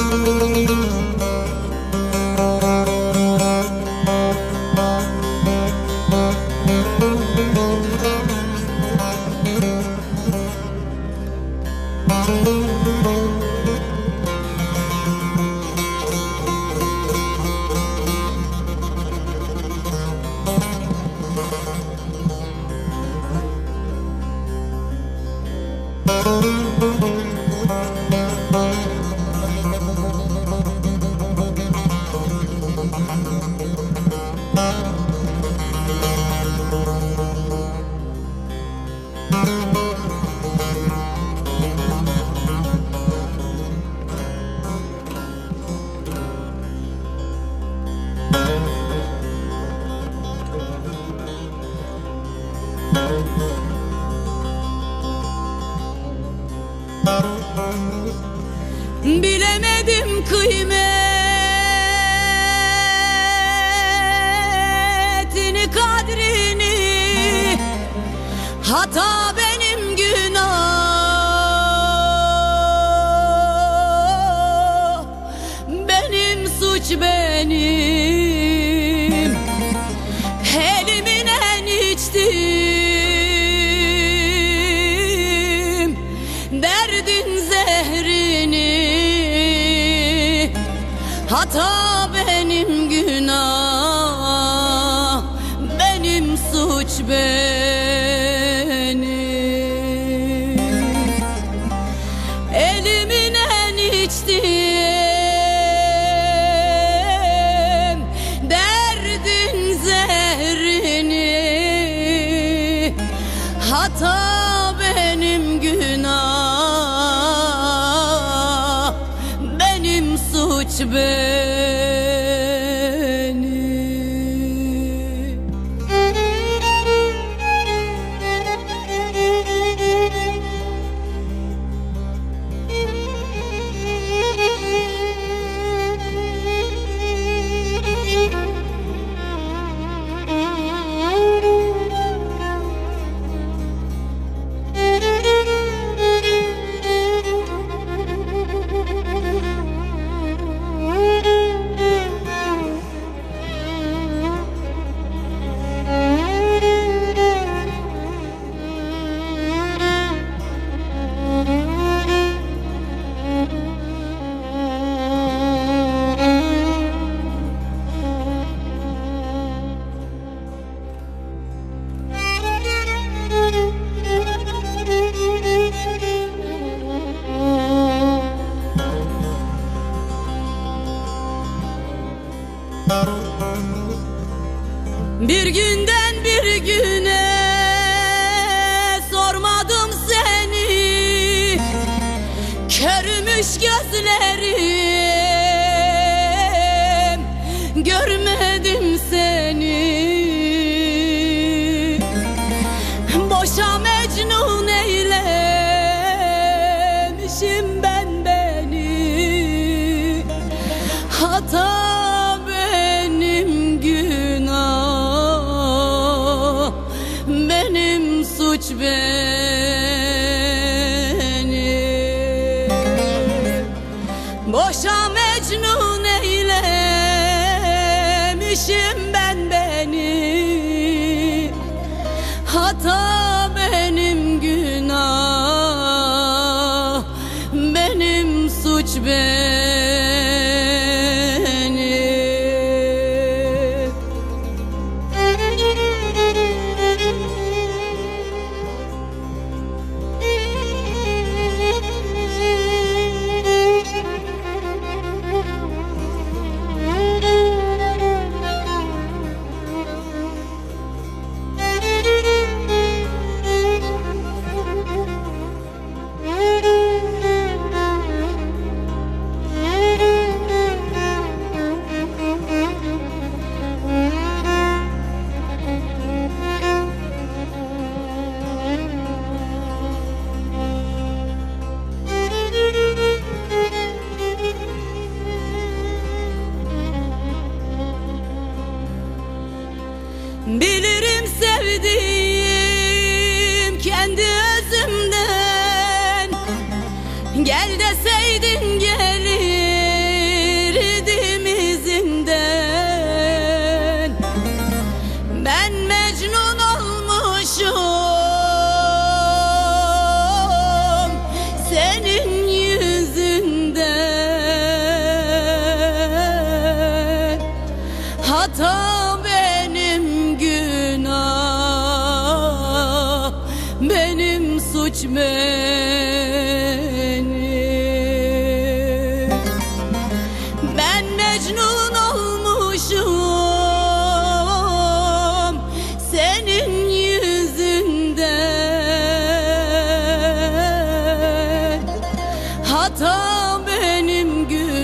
Bilemedim kıymetini, kadrini, hata benim, günah benim, suç benim. Elimin en içtim derdin zehrini, hata benim, günah benim, suç benim. Elimin en içtim derdin zehrini, hata benim, günah benim, suç benim. Bir günden bir güne sormadım seni, körmüş gözlerim, görmedim seni. Boşa mecnun eylemişim ben beni, hata benim, günah benim, suç benim. Boşa mecnun eylemişim ben beni, hata benim, günah benim, suç benim. Bilirim sevdiğim kendi özümden, gel deseydin gelir hata benim, günah